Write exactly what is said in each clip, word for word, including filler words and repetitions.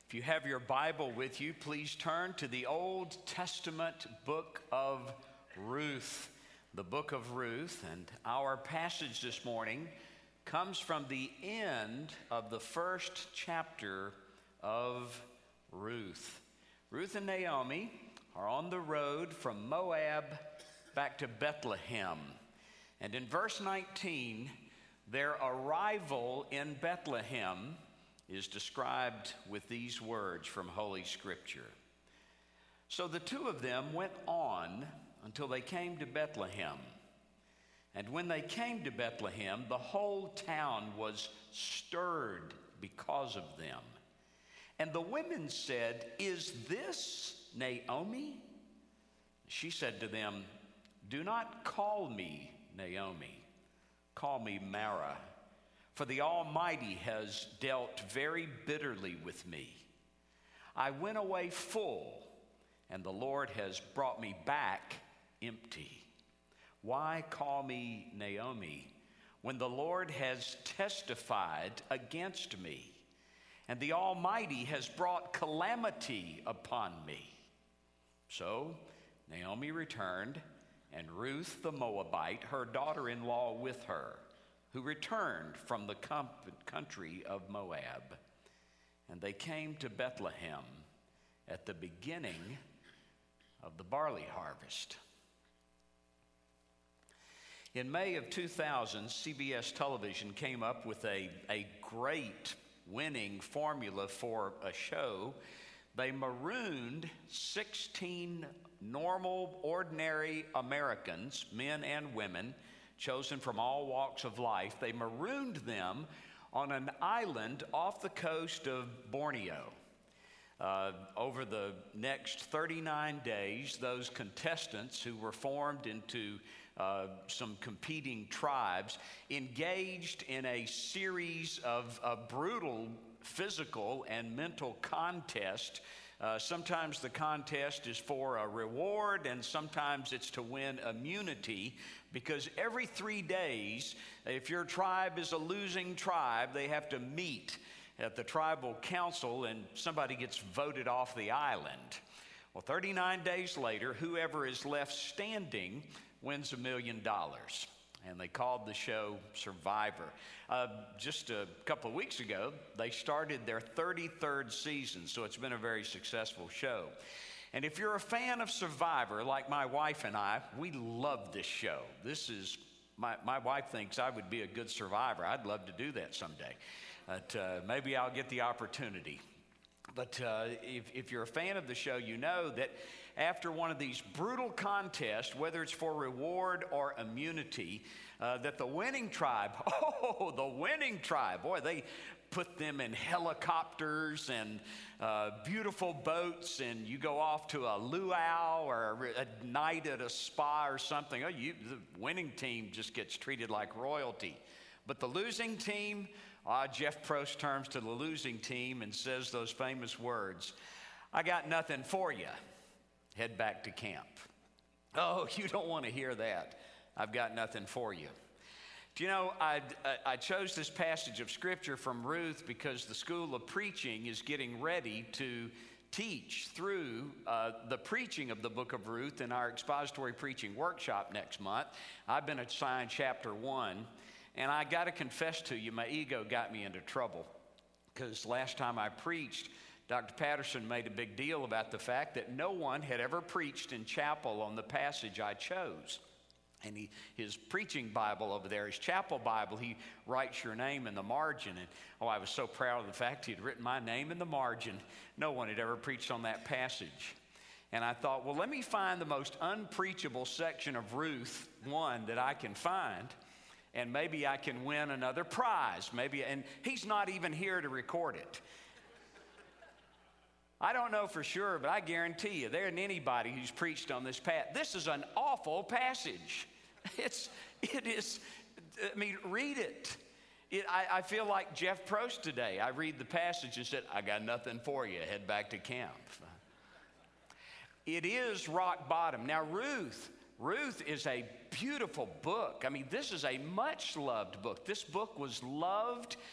If you have your Bible with you, please turn to the Old Testament book of Ruth. The book of Ruth, and our passage this morning comes from the end of the first chapter of Ruth. Ruth and Naomi are on the road from Moab back to Bethlehem. And in verse nineteen, their arrival in Bethlehem is described with these words from Holy Scripture. So the two of them went on until they came to Bethlehem. And when they came to Bethlehem, the whole town was stirred because of them. And the women said, "Is this Naomi?" She said to them, "Do not call me Naomi. Call me Mara. For the Almighty has dealt very bitterly with me. I went away full, and the Lord has brought me back empty. Why call me Naomi when the Lord has testified against me, and the Almighty has brought calamity upon me?" So Naomi returned, and Ruth the Moabite, her daughter-in-law, with her, who returned from the country of Moab. And they came to Bethlehem at the beginning of the barley harvest. In May of two thousand, C B S Television came up with a, a great winning formula for a show. They marooned sixteen normal, ordinary Americans, men and women, chosen from all walks of life. They marooned them on an island off the coast of Borneo. Uh, over the next thirty-nine days, those contestants who were formed into uh, some competing tribes engaged in a series of, of brutal physical and mental contests. Uh, sometimes the contest is for a reward, and sometimes it's to win immunity, because every three days, if your tribe is a losing tribe, they have to meet at the tribal council, and somebody gets voted off the island. Well, thirty-nine days later, whoever is left standing wins a million dollars. And they called the show Survivor. Uh, just a couple of weeks ago, they started their thirty-third season, so it's been a very successful show. And if you're a fan of Survivor, like my wife and I, we love this show. This is, my, my wife thinks I would be a good survivor. I'd love to do that someday. But uh, maybe I'll get the opportunity. But uh, if, if you're a fan of the show, you know that after one of these brutal contests, whether it's for reward or immunity, uh, that the winning tribe, oh, the winning tribe, boy, they put them in helicopters and uh, beautiful boats, and you go off to a luau or a night at a spa or something. Oh, you, the winning team just gets treated like royalty. But the losing team, uh, Jeff Probst turns to the losing team and says those famous words, "I got nothing for you. Head back to camp." Oh, you don't want to hear that. I've got nothing for you. Do you know, I, I chose this passage of Scripture from Ruth because the School of Preaching is getting ready to teach through uh, the preaching of the book of Ruth in our expository preaching workshop next month. I've been assigned chapter one, and I got to confess to you, my ego got me into trouble, because last time I preached, Doctor Patterson made a big deal about the fact that no one had ever preached in chapel on the passage I chose. And he, his preaching Bible over there, his chapel Bible, he writes your name in the margin. And oh, I was so proud of the fact he had written my name in the margin. No one had ever preached on that passage. And I thought, well, let me find the most unpreachable section of Ruth one that I can find, and maybe I can win another prize. Maybe, and he's not even here to record it. I don't know for sure, but I guarantee you there isn't anybody who's preached on this path. This is an awful passage. It's, it is, I mean, read it. it I, I feel like Jeff Probst today. I read the passage and said, "I got nothing for you. Head back to camp." It is rock bottom. Now, Ruth, Ruth is a beautiful book. I mean, this is a much loved book. This book was loved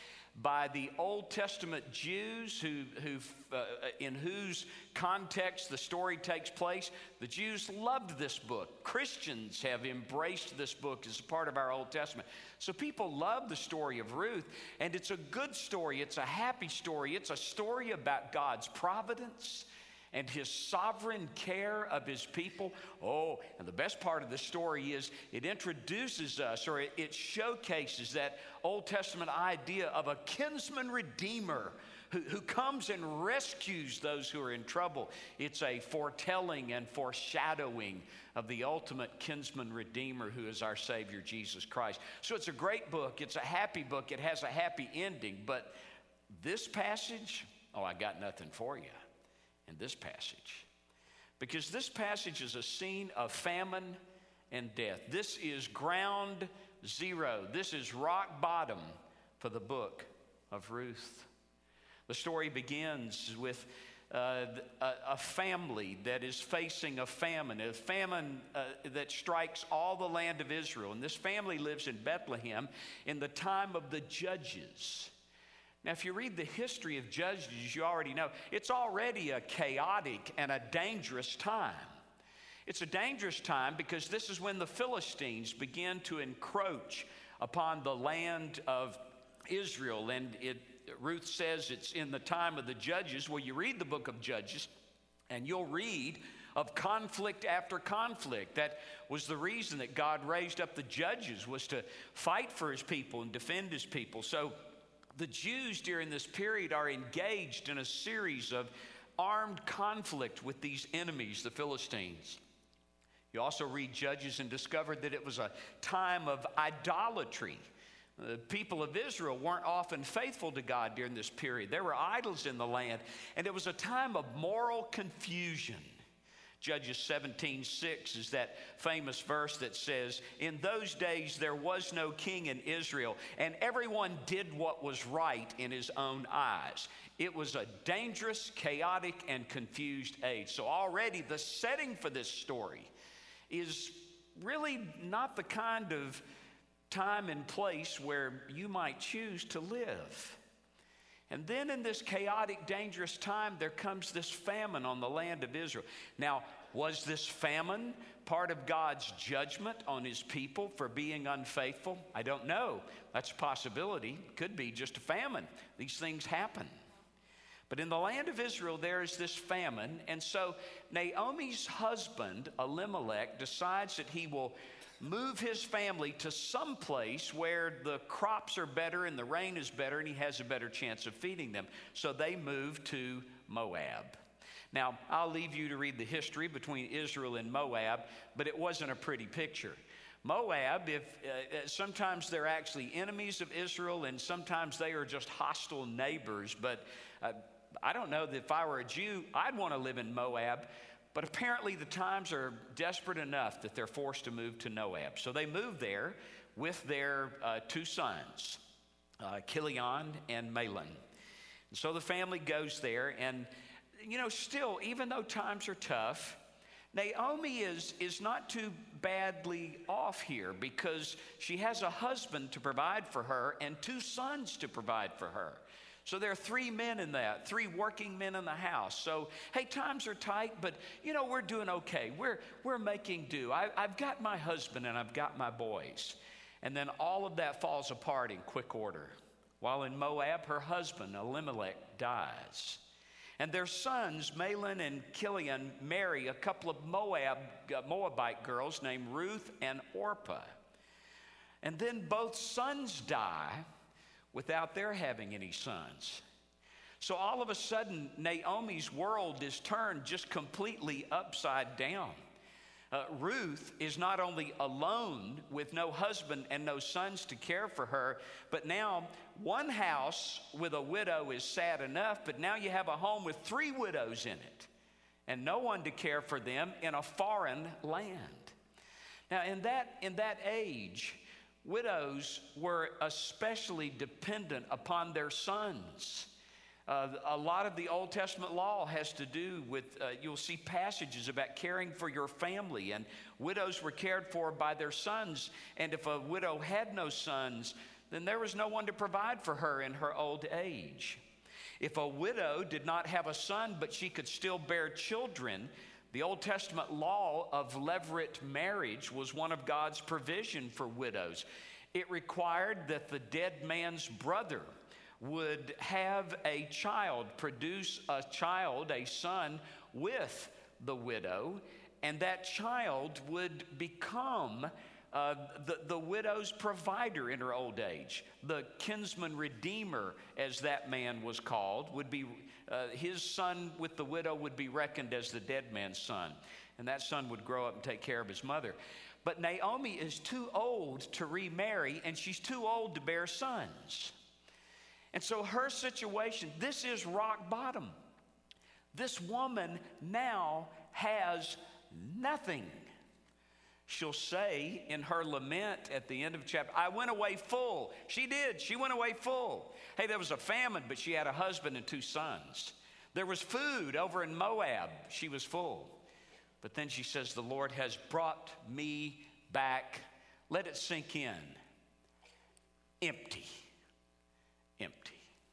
by the Old Testament Jews who, who uh, in whose context the story takes place. The Jews loved this book. Christians have embraced this book as a part of our Old Testament. So people love the story of Ruth, and it's a good story. It's a happy story. It's a story about God's providence and his sovereign care of his people. Oh, and the best part of the story is it introduces us, or it, it showcases that Old Testament idea of a kinsman redeemer who, who comes and rescues those who are in trouble. It's a foretelling and foreshadowing of the ultimate kinsman redeemer who is our Savior, Jesus Christ. So it's a great book. It's a happy book. It has a happy ending. But this passage, oh, I got nothing for you in this passage, because this passage is a scene of famine and death. This is ground zero. This is rock bottom for the book of Ruth. The story begins with uh, a, a family that is facing a famine, a famine uh, that strikes all the land of Israel. And this family lives in Bethlehem in the time of the Judges. Now, if you read the history of Judges, you already know it's already a chaotic and a dangerous time. It's a dangerous time because this is when the Philistines begin to encroach upon the land of Israel. And it, Ruth says it's in the time of the Judges. Well, you read the book of Judges, and you'll read of conflict after conflict. That was the reason that God raised up the judges, was to fight for his people and defend his people. So the Jews during this period are engaged in a series of armed conflict with these enemies, the Philistines. You also read Judges and discover that it was a time of idolatry. The people of Israel weren't often faithful to God during this period. There were idols in the land, and it was a time of moral confusion. Judges seventeen six is that famous verse that says, "In those days there was no king in Israel, and everyone did what was right in his own eyes." It was a dangerous, chaotic, and confused age. So already the setting for this story is really not the kind of time and place where you might choose to live. And then in this chaotic, dangerous time, there comes this famine on the land of Israel. Now, was this famine part of God's judgment on his people for being unfaithful? I don't know. That's a possibility. Could be just a famine. These things happen. But in the land of Israel, there is this famine. And so Naomi's husband, Elimelech, decides that he will move his family to some place where the crops are better and the rain is better and he has a better chance of feeding them. So they move to Moab. Now, I'll leave you to read the history between Israel and Moab, but it wasn't a pretty picture. Moab, if uh, sometimes they're actually enemies of Israel and sometimes they are just hostile neighbors. But uh, I don't know that if I were a Jew, I'd want to live in Moab. But apparently the times are desperate enough that they're forced to move to Moab. So they move there with their uh, two sons, uh, Chilion and Mahlon. And so the family goes there. And, you know, still, even though times are tough, Naomi is, is not too badly off here because she has a husband to provide for her and two sons to provide for her. So there are three men in that, three working men in the house. So, hey, times are tight, but, you know, we're doing okay. We're, we're making do. I, I've got my husband and I've got my boys. And then all of that falls apart in quick order. While in Moab, her husband, Elimelech, dies. And their sons, Mahlon and Chilion, marry a couple of Moab, uh, Moabite girls named Ruth and Orpah. And then both sons die without their having any sons. So all of a sudden, Naomi's world is turned just completely upside down. Uh, Ruth is not only alone with no husband and no sons to care for her, but now one house with a widow is sad enough, but now you have a home with three widows in it and no one to care for them in a foreign land. Now in that, in that age, widows were especially dependent upon their sons. Uh, a lot of the Old Testament law has to do with, uh, you'll see passages about caring for your family, and widows were cared for by their sons. And if a widow had no sons, then there was no one to provide for her in her old age. If a widow did not have a son, but she could still bear children, the Old Testament law of levirate marriage was one of God's provision for widows. It required that the dead man's brother would have a child, produce a child, a son, with the widow, and that child would become uh, the, the widow's provider in her old age. The kinsman redeemer, as that man was called, would be uh, his son with the widow would be reckoned as the dead man's son, and that son would grow up and take care of his mother. But Naomi is too old to remarry, and she's too old to bear sons. And so her situation, this is rock bottom. This woman now has nothing. She'll say in her lament at the end of the chapter, I went away full. She did. She went away full. Hey, there was a famine, but she had a husband and two sons. There was food over in Moab. She was full. But then she says, the Lord has brought me back. Let it sink in. Empty. Empty.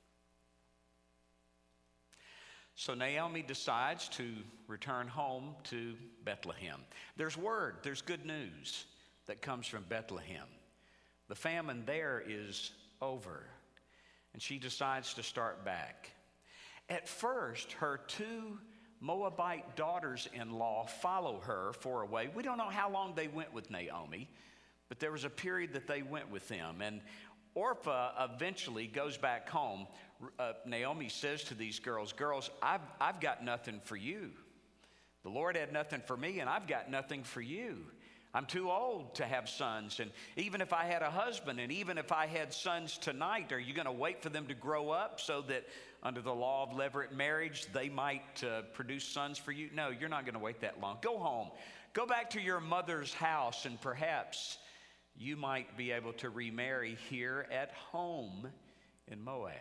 So Naomi decides to return home to Bethlehem. There's word, there's good news that comes from Bethlehem. The famine there is over, and she decides to start back. At first, her two Moabite daughters-in-law follow her for a way. We don't know how long they went with Naomi, but there was a period that they went with them. And Orpah eventually goes back home. Uh, Naomi says to these girls, girls, I've, I've got nothing for you. The Lord had nothing for me, and I've got nothing for you. I'm too old to have sons, and even if I had a husband, and even if I had sons tonight, are you going to wait for them to grow up so that under the law of levirate marriage, they might uh, produce sons for you? No, you're not going to wait that long. Go home. Go back to your mother's house, and perhaps you might be able to remarry here at home in Moab.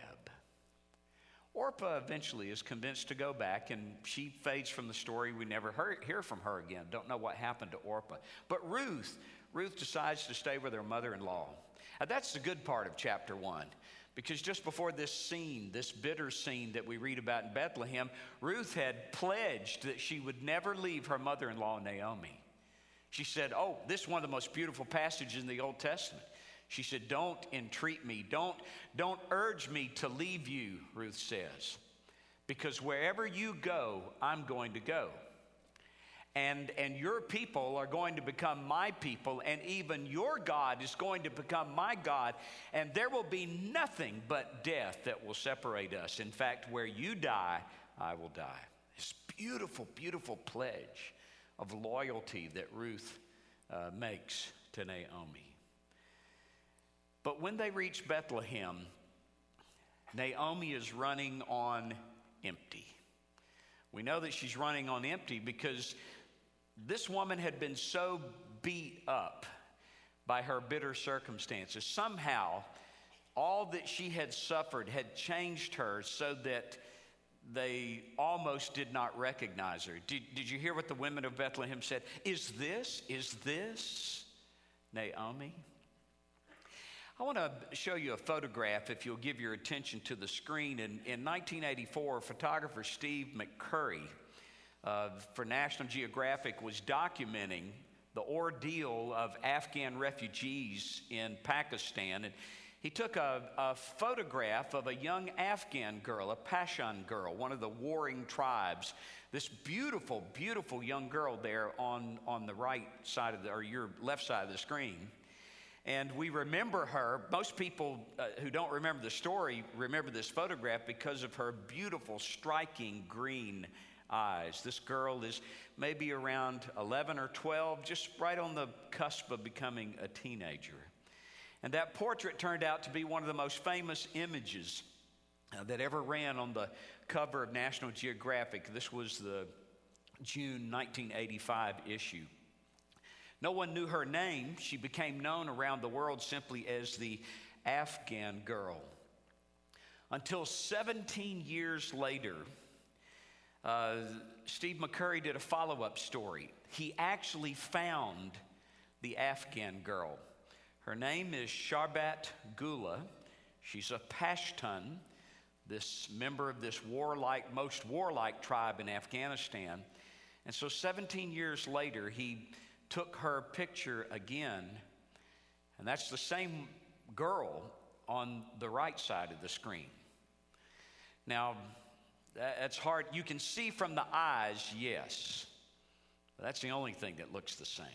Orpah eventually is convinced to go back, and she fades from the story. We never heard, hear from her again. Don't know what happened to Orpah. But Ruth, Ruth decides to stay with her mother-in-law. Now, that's the good part of chapter one, because just before this scene, this bitter scene that we read about in Bethlehem, Ruth had pledged that she would never leave her mother-in-law, Naomi. She said, oh, this is one of the most beautiful passages in the Old Testament. She said, don't entreat me. Don't, don't urge me to leave you, Ruth says, because wherever you go, I'm going to go. And, and your people are going to become my people, and even your God is going to become my God, and there will be nothing but death that will separate us. In fact, where you die, I will die. This beautiful, beautiful pledge of loyalty that Ruth uh, makes to Naomi. But when they reach Bethlehem, Naomi is running on empty. We know that she's running on empty because this woman had been so beat up by her bitter circumstances. Somehow, all that she had suffered had changed her so that they almost did not recognize her. Did, did you hear what the women of Bethlehem said? Is this, is this Naomi? I want to show you a photograph, if you'll give your attention to the screen. In, in nineteen eighty-four, photographer Steve McCurry uh, for National Geographic was documenting the ordeal of Afghan refugees in Pakistan. And he took a, a photograph of a young Afghan girl, a Pashtun girl, one of the warring tribes. This beautiful, beautiful young girl there on, on the right side of the, or your left side of the screen. And we remember her. Most people uh, who don't remember the story remember this photograph because of her beautiful, striking green eyes. This girl is maybe around eleven or twelve, just right on the cusp of becoming a teenager. And that portrait turned out to be one of the most famous images uh, that ever ran on the cover of National Geographic. This was the June nineteen eighty-five issue. No one knew her name. She became known around the world simply as the Afghan girl. Until seventeen years later, uh, Steve McCurry did a follow-up story. He actually found the Afghan girl. Her name is Sharbat Gula. She's a Pashtun, this member of this warlike, most warlike tribe in Afghanistan. And so seventeen years later, he took her picture again, and that's the same girl on the right side of the screen. Now, that's hard. You can see from the eyes, yes. That's the only thing that looks the same.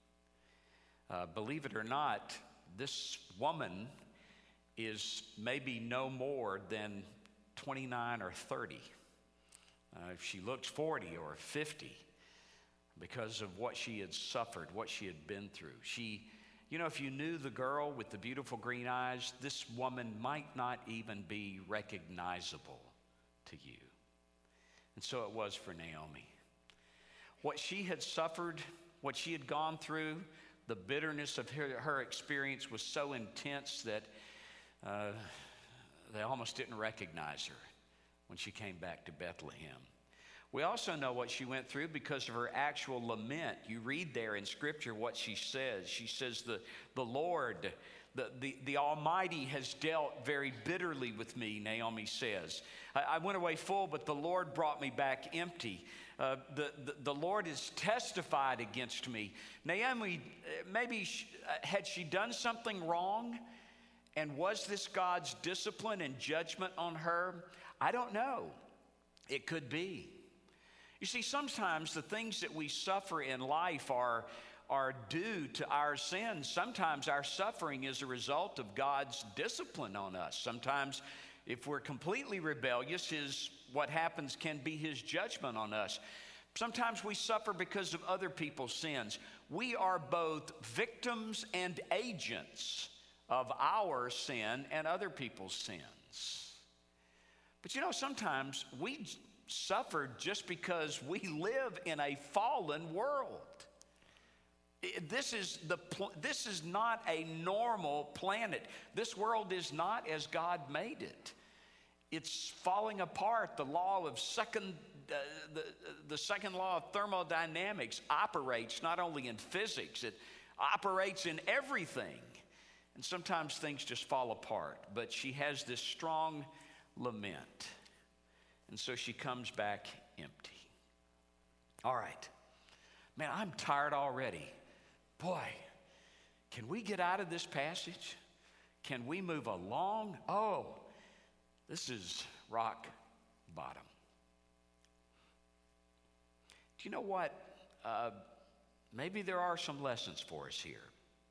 Uh, believe it or not, this woman is maybe no more than twenty-nine or thirty. Uh, if she looks forty or fifty, because of what she had suffered, what she had been through. She, you know, if you knew the girl with the beautiful green eyes, this woman might not even be recognizable to you. And so it was for Naomi. What she had suffered, what she had gone through, the bitterness of her, her experience was so intense that uh, they almost didn't recognize her when she came back to Bethlehem. We also know what she went through because of her actual lament. You read there in Scripture what she says. She says, the, the Lord, the, the, the Almighty has dealt very bitterly with me, Naomi says. I, I went away full, but the Lord brought me back empty. Uh, the, the, the Lord has testified against me. Naomi, maybe she, had she done something wrong? And was this God's discipline and judgment on her? I don't know. It could be. You see, sometimes the things that we suffer in life are, are due to our sins. Sometimes our suffering is a result of God's discipline on us. Sometimes if we're completely rebellious, his, what happens can be his judgment on us. Sometimes we suffer because of other people's sins. We are both victims and agents of our sin and other people's sins. But you know, sometimes we suffer just because we live in a fallen world. This is the this is not a normal planet. This world is not as God made it. It's falling apart. The law of second uh, the the second law of thermodynamics operates not only in physics, it operates in everything. And sometimes things just fall apart. But she has this strong lament. And so she comes back empty. All right. Man, I'm tired already. Boy, can we get out of this passage? Can we move along? Oh, this is rock bottom. Do you know what? Uh, maybe there are some lessons for us here.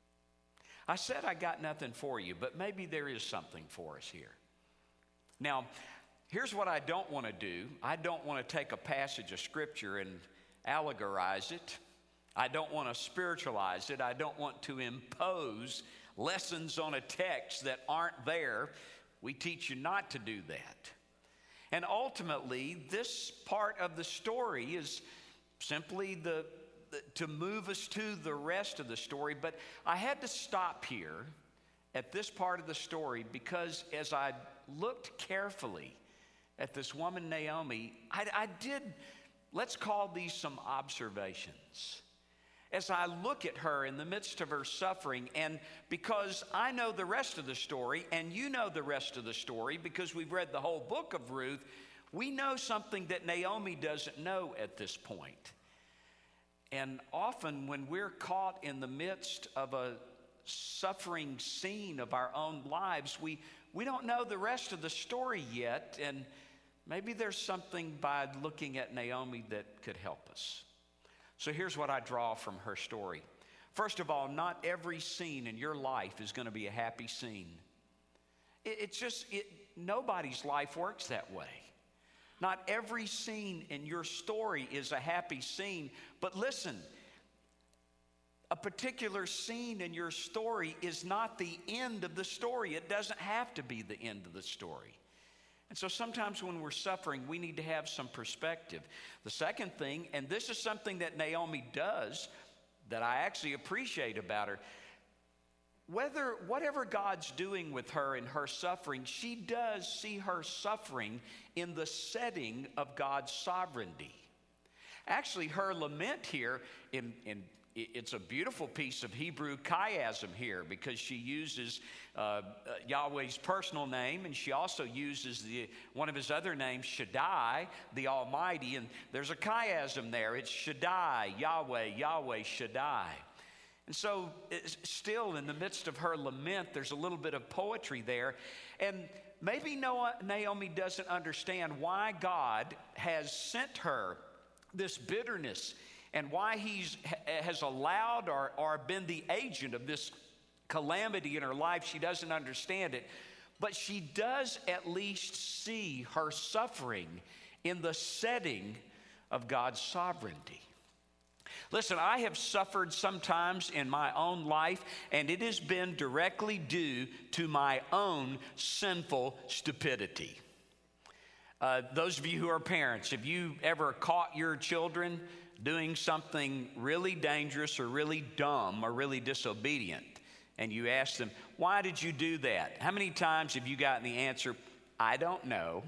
I said I got nothing for you, but maybe there is something for us here. Now, here's what I don't want to do. I don't want to take a passage of Scripture and allegorize it. I don't want to spiritualize it. I don't want to impose lessons on a text that aren't there. We teach you not to do that. And ultimately, this part of the story is simply the, the to move us to the rest of the story. But I had to stop here at this part of the story because as I looked carefully at this woman, Naomi, I, I did, let's call these some observations. As I look at her in the midst of her suffering, and because I know the rest of the story, and you know the rest of the story because we've read the whole book of Ruth, we know something that Naomi doesn't know at this point. And often when we're caught in the midst of a suffering scene of our own lives, we, we don't know the rest of the story yet, and maybe there's something by looking at Naomi that could help us. So here's what I draw from her story. First of all, not every scene in your life is going to be a happy scene. It, it's just, it, nobody's life works that way. Not every scene in your story is a happy scene. But listen, a particular scene in your story is not the end of the story. It doesn't have to be the end of the story. And so sometimes when we're suffering, we need to have some perspective. The second thing, and this is something that Naomi does that I actually appreciate about her, whether whatever God's doing with her in her suffering, she does see her suffering in the setting of God's sovereignty. Actually, her lament here in, in it's a beautiful piece of Hebrew chiasm here, because she uses uh, Yahweh's personal name, and she also uses the one of his other names, Shaddai, the Almighty, and there's a chiasm there. It's Shaddai, Yahweh, Yahweh, Shaddai. And so it's still in the midst of her lament, there's a little bit of poetry there. And maybe Naomi doesn't understand why God has sent her this bitterness, and why he has allowed or, or been the agent of this calamity in her life. She doesn't understand it, but she does at least see her suffering in the setting of God's sovereignty. Listen, I have suffered sometimes in my own life, and it has been directly due to my own sinful stupidity. Uh, those of you who are parents, have you ever caught your children doing something really dangerous or really dumb or really disobedient, and you ask them, why did you do that? How many times have you gotten the answer, I don't know?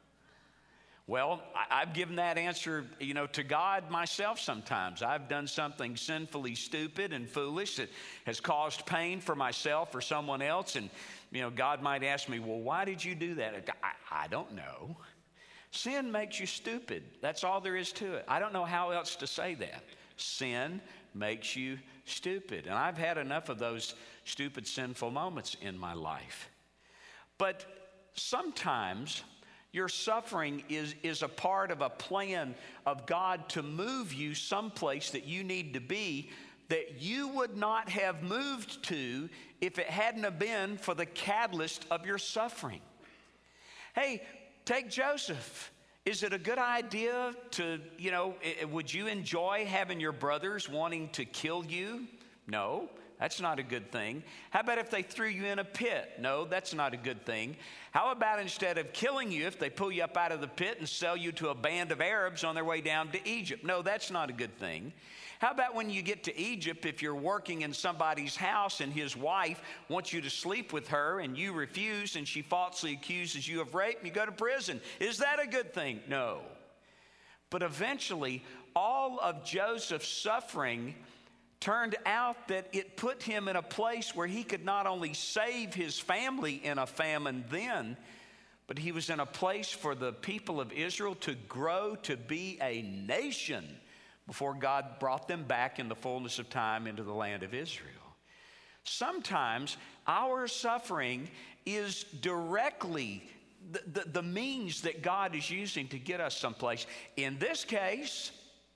Well, I, I've given that answer, you know, to God myself sometimes. I've done something sinfully stupid and foolish that has caused pain for myself or someone else, and, you know, God might ask me, well, why did you do that? I, I don't know. Sin makes you stupid. That's all there is to it. I don't know how else to say that. Sin makes you stupid. And I've had enough of those stupid, sinful moments in my life. But sometimes your suffering is, is a part of a plan of God to move you someplace that you need to be, that you would not have moved to if it hadn't have been for the catalyst of your suffering. Hey, take Joseph. Is it a good idea to, you know, would you enjoy having your brothers wanting to kill you? No, that's not a good thing. How about if they threw you in a pit? No, that's not a good thing. How about instead of killing you, if they pull you up out of the pit and sell you to a band of Arabs on their way down to Egypt? No, that's not a good thing. How about when you get to Egypt, if you're working in somebody's house and his wife wants you to sleep with her and you refuse and she falsely accuses you of rape and you go to prison? Is that a good thing? No. But eventually, all of Joseph's suffering turned out that it put him in a place where he could not only save his family in a famine then, but he was in a place for the people of Israel to grow to be a nation before God brought them back in the fullness of time into the land of Israel. Sometimes our suffering is directly the, the, the means that God is using to get us someplace. In this case,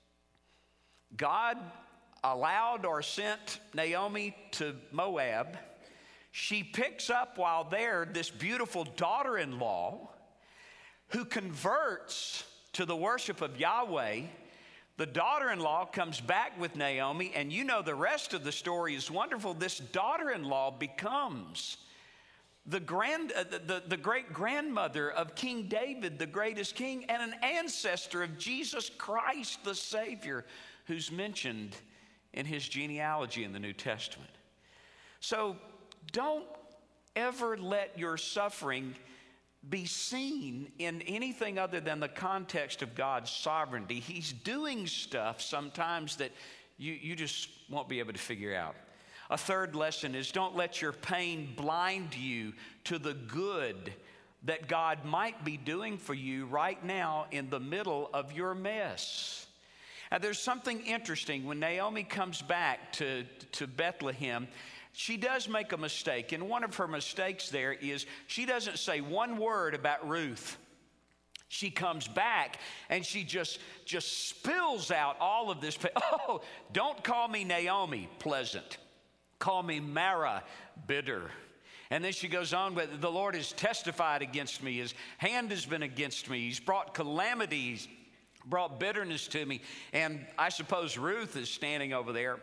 God allowed or sent Naomi to Moab. She picks up while there this beautiful daughter-in-law who converts to the worship of Yahweh. The daughter-in-law comes back with Naomi, and you know the rest of the story is wonderful. This daughter-in-law becomes the grand, uh, the, the great-grandmother of King David, the greatest king, and an ancestor of Jesus Christ, the Savior, who's mentioned in his genealogy in the New Testament. So don't ever let your suffering be seen in anything other than the context of God's sovereignty. He's doing stuff sometimes that you, you just won't be able to figure out. A third lesson is don't let your pain blind you to the good that God might be doing for you right now in the middle of your mess. Now, there's something interesting when Naomi comes back to, to Bethlehem. She does make a mistake, and one of her mistakes there is she doesn't say one word about Ruth. She comes back and she just, just spills out all of this. Oh, don't call me Naomi, pleasant. Call me Mara, bitter. And then she goes on, but the Lord has testified against me. His hand has been against me. He's brought calamities, brought bitterness to me. And I suppose Ruth is standing over there.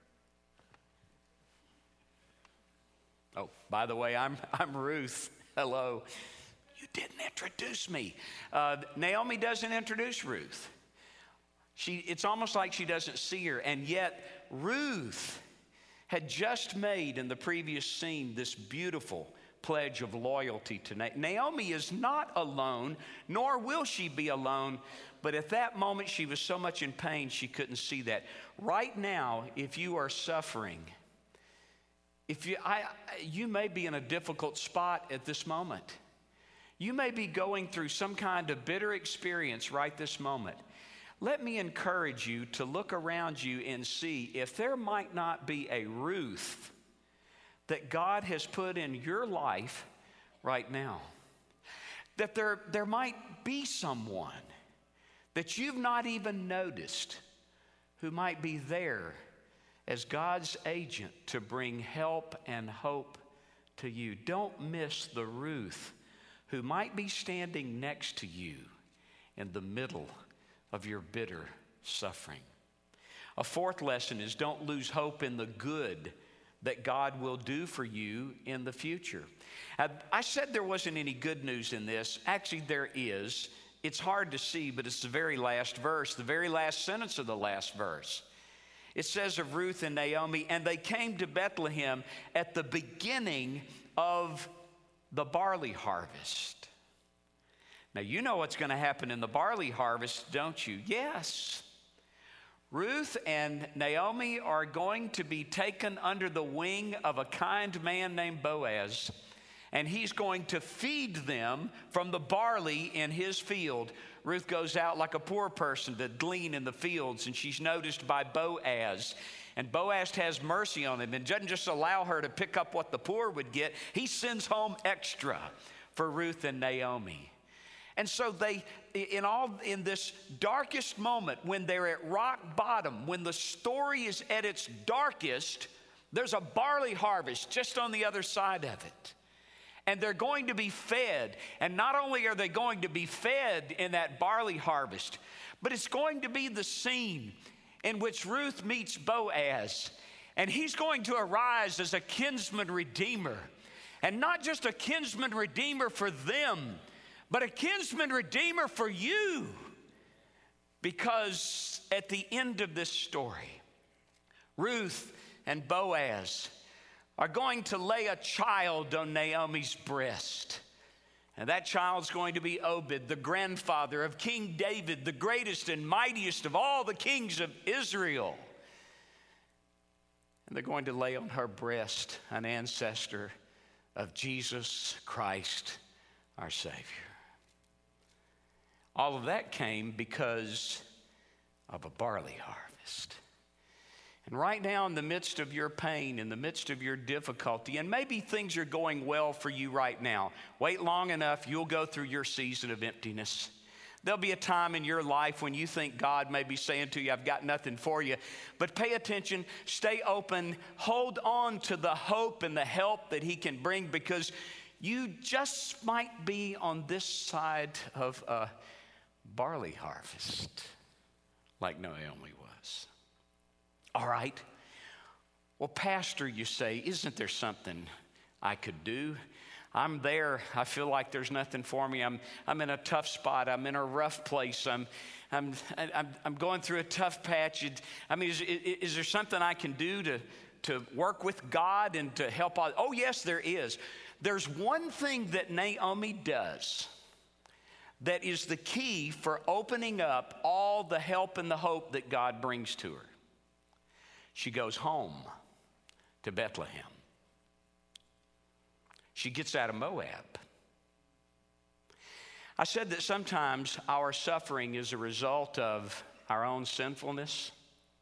Oh, by the way, I'm I'm Ruth. Hello. You didn't introduce me. Uh, Naomi doesn't introduce Ruth. She, it's almost like she doesn't see her. And yet, Ruth had just made in the previous scene this beautiful pledge of loyalty to Na- Naomi is not alone, nor will she be alone. But at that moment, she was so much in pain, she couldn't see that. Right now, if you are suffering, if you, I, you may be in a difficult spot at this moment. You may be going through some kind of bitter experience right this moment. Let me encourage you to look around you and see if there might not be a Ruth that God has put in your life right now. That there, there might be someone that you've not even noticed who might be there as God's agent to bring help and hope to you. Don't miss the Ruth who might be standing next to you in the middle of your bitter suffering. A fourth lesson is don't lose hope in the good that God will do for you in the future. I, I said there wasn't any good news in this. Actually, there is. It's hard to see, but it's the very last verse, the very last sentence of the last verse. It says of Ruth and Naomi, and they came to Bethlehem at the beginning of the barley harvest. Now, you know what's going to happen in the barley harvest, don't you? Yes. Ruth and Naomi are going to be taken under the wing of a kind man named Boaz, and he's going to feed them from the barley in his field. Ruth goes out like a poor person to glean in the fields, and she's noticed by Boaz. And Boaz has mercy on him and doesn't just allow her to pick up what the poor would get. He sends home extra for Ruth and Naomi. And so they, in all, in this darkest moment, when they're at rock bottom, when the story is at its darkest, there's a barley harvest just on the other side of it. And they're going to be fed. And not only are they going to be fed in that barley harvest, but it's going to be the scene in which Ruth meets Boaz. And he's going to arise as a kinsman redeemer. And not just a kinsman redeemer for them, but a kinsman redeemer for you. Because at the end of this story, Ruth and Boaz are going to lay a child on Naomi's breast. And that child's going to be Obed, the grandfather of King David, the greatest and mightiest of all the kings of Israel. And they're going to lay on her breast an ancestor of Jesus Christ, our Savior. All of that came because of a barley harvest. And right now, in the midst of your pain, in the midst of your difficulty, and maybe things are going well for you right now, wait long enough, you'll go through your season of emptiness. There'll be a time in your life when you think God may be saying to you, I've got nothing for you. But pay attention, stay open, hold on to the hope and the help that He can bring, because you just might be on this side of a barley harvest like Naomi was. All right. Well, Pastor, you say, isn't there something I could do? I'm there. I feel like there's nothing for me. I'm I'm in a tough spot. I'm in a rough place. I'm I'm I'm, I'm going through a tough patch. I mean, is, is there something I can do to to work with God and to help out? Oh, yes, there is. There's one thing that Naomi does that is the key for opening up all the help and the hope that God brings to her. She goes home to Bethlehem. She gets out of Moab. I said that sometimes our suffering is a result of our own sinfulness.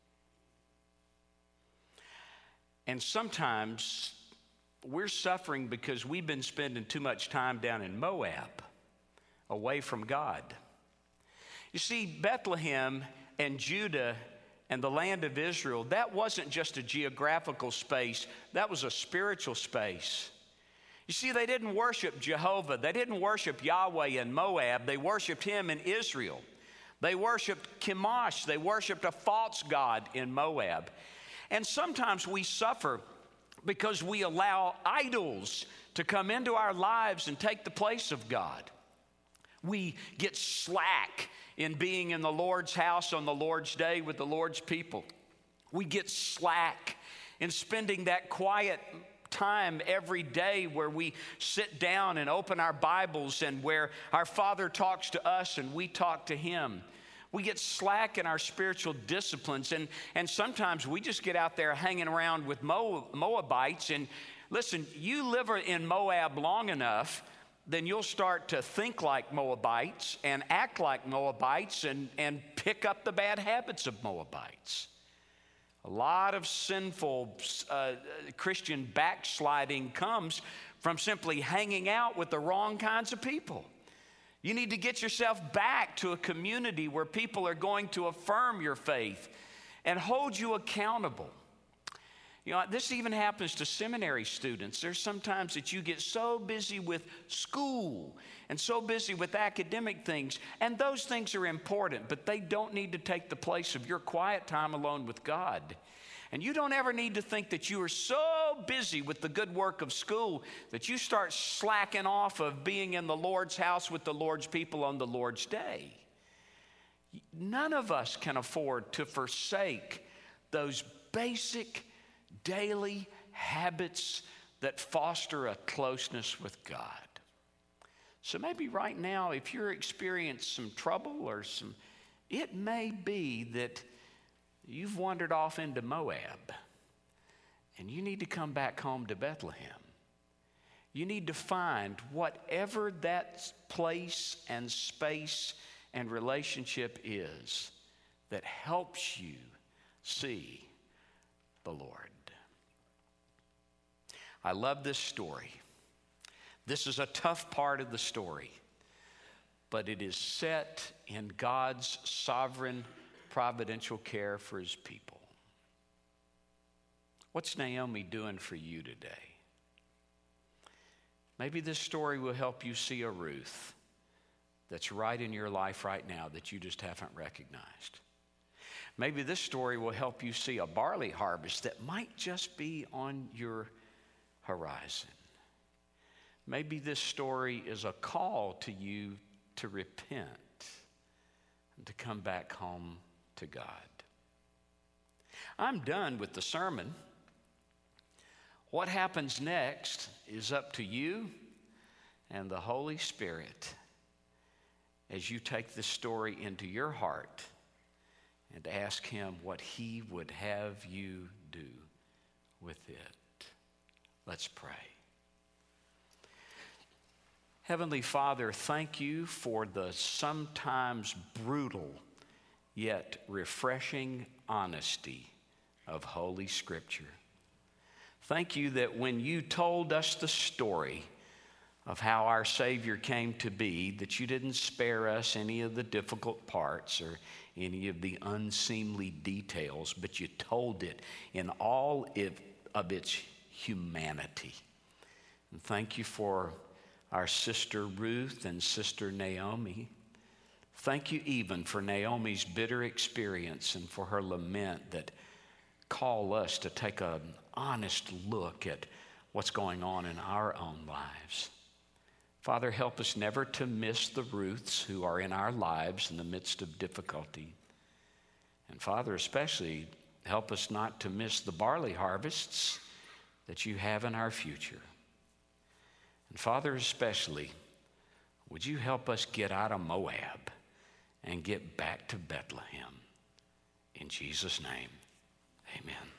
And sometimes we're suffering because we've been spending too much time down in Moab, away from God. You see, Bethlehem and Judah and the land of Israel, that wasn't just a geographical space, that was a spiritual space. You see, they didn't worship Jehovah. They didn't worship Yahweh in Moab. They worshiped Him in Israel. They worshiped Chemosh. They worshiped a false god in Moab. And sometimes we suffer because we allow idols to come into our lives and take the place of God. We get slack in being in the Lord's house on the Lord's day with the Lord's people. We get slack in spending that quiet time every day where we sit down and open our Bibles and where our Father talks to us and we talk to Him. We get slack in our spiritual disciplines, and, and sometimes we just get out there hanging around with Moabites. And listen, you live in Moab long enough, then you'll start to think like Moabites and act like Moabites and, and pick up the bad habits of Moabites. A lot of sinful uh, Christian backsliding comes from simply hanging out with the wrong kinds of people. You need to get yourself back to a community where people are going to affirm your faith and hold you accountable. You know, this even happens to seminary students. There's sometimes that you get so busy with school and so busy with academic things, and those things are important, but they don't need to take the place of your quiet time alone with God. And you don't ever need to think that you are so busy with the good work of school that you start slacking off of being in the Lord's house with the Lord's people on the Lord's day. None of us can afford to forsake those basic daily habits that foster a closeness with God. So maybe right now, if you're experiencing some trouble or some, it may be that you've wandered off into Moab and you need to come back home to Bethlehem. You need to find whatever that place and space and relationship is that helps you see the Lord. I love this story. This is a tough part of the story, but it is set in God's sovereign, providential care for His people. What's Naomi doing for you today? Maybe this story will help you see a Ruth that's right in your life right now that you just haven't recognized. Maybe this story will help you see a barley harvest that might just be on your horizon. Maybe this story is a call to you to repent and to come back home to God. I'm done with the sermon. What happens next is up to you and the Holy Spirit as you take this story into your heart and ask Him what He would have you do with it. Let's pray. Heavenly Father, thank you for the sometimes brutal yet refreshing honesty of Holy Scripture. Thank you that when you told us the story of how our Savior came to be, that you didn't spare us any of the difficult parts or any of the unseemly details, but you told it in all of its humanity. And thank you for our sister Ruth and sister Naomi. Thank you even for Naomi's bitter experience and for her lament that call us to take an honest look at what's going on in our own lives. Father, help us never to miss the Ruths who are in our lives in the midst of difficulty. And Father, especially help us not to miss the barley harvests that you have in our future. And Father, especially, would you help us get out of Moab and get back to Bethlehem? In Jesus' name, amen.